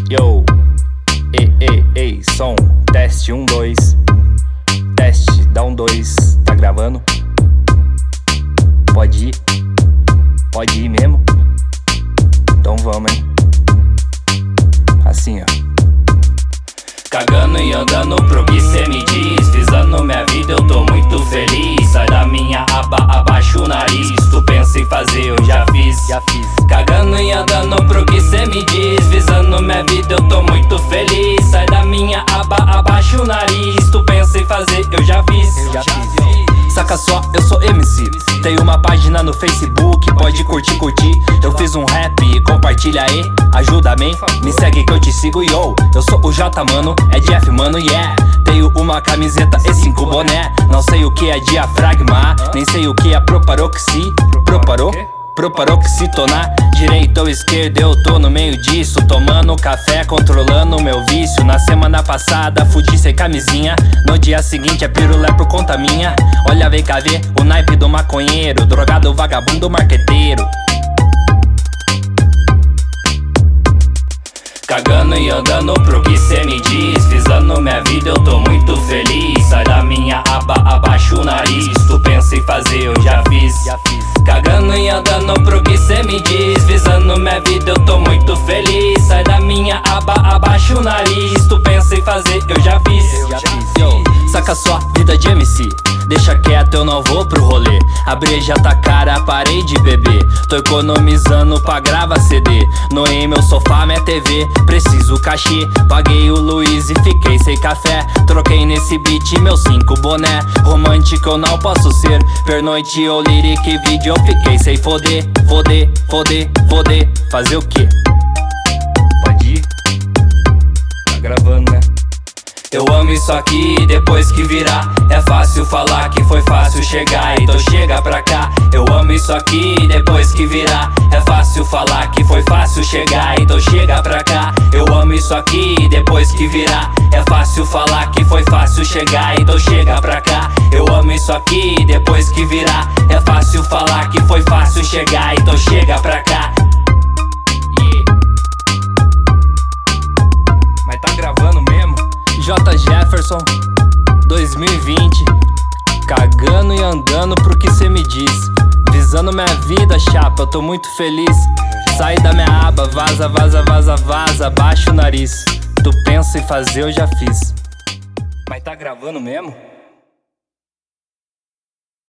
Yo, ei, som, teste 1, 2. Teste, dá 1, 2, tá gravando? Pode ir mesmo? Então vamos, hein? Assim, ó. Cagando e andando pro que cê me diz, visando minha vida eu tô muito feliz. Sai da minha aba, abaixa o nariz. Tu pensa em fazer, eu já fiz. Cagando e andando pro que cê me diz, visando minha vida eu tô muito feliz. Sai da minha aba, abaixa o nariz. Tu pensa em fazer, eu já fiz. Saca só, eu sou MC. Tenho uma página no Facebook, pode curtir. Eu fiz um rap, compartilha aí, ajuda-me. Me segue que eu te sigo, yo. Eu sou o J, mano, é Jeff, mano, yeah. Tenho uma camiseta e 5 boné. Não sei o que é diafragma, nem sei o que é Proparoxitona, direita ou esquerda, eu tô no meio disso. Tomando café, controlando meu vício. Na semana passada, fudi sem camisinha. No dia seguinte, é pirulé por conta minha. Olha, vem cá ver o naipe do maconheiro, drogado, vagabundo, marqueteiro. Cagando e andando pro que cê me diz, visando minha vida eu tô muito feliz. Sai da minha aba, abaixa o nariz. Tu pensa em fazer, eu já fiz. Cagando e andando pro que cê me diz, visando minha vida eu tô muito feliz. Sai da minha aba, abaixa o nariz. Tu pensa em fazer, eu já fiz. Yo, saca só, vida de MC. Deixa quieto, eu não vou pro rolê. A breja tá cara, parei de beber. Tô economizando pra gravar CD. Noei meu sofá, minha TV, preciso cachê. Paguei o Luiz e fiquei sem café. Troquei nesse beat meus 5 boné. Romântico eu não posso ser, pernoite ou lyric vídeo eu fiquei sem foder. Fazer o quê? Pode ir? Tá gravando, né? Eu amo isso aqui, depois que virar é fácil falar que foi fácil chegar, então chega pra cá. Eu amo isso aqui, depois que virar é fácil falar que foi fácil chegar, então chega pra cá. Eu amo isso aqui, depois que virar é fácil falar que foi fácil chegar, então chega pra cá. Eu amo isso aqui, depois que virar é fácil falar que foi fácil chegar, então chega pra cá. Mas tá gravando mesmo? J. Jefferson 2020. Cagando e andando pro que cê me diz, visando minha vida, chapa, eu tô muito feliz. Sai da minha aba, vaza, baixa o nariz. Tu pensa em fazer, eu já fiz. Mas tá gravando mesmo?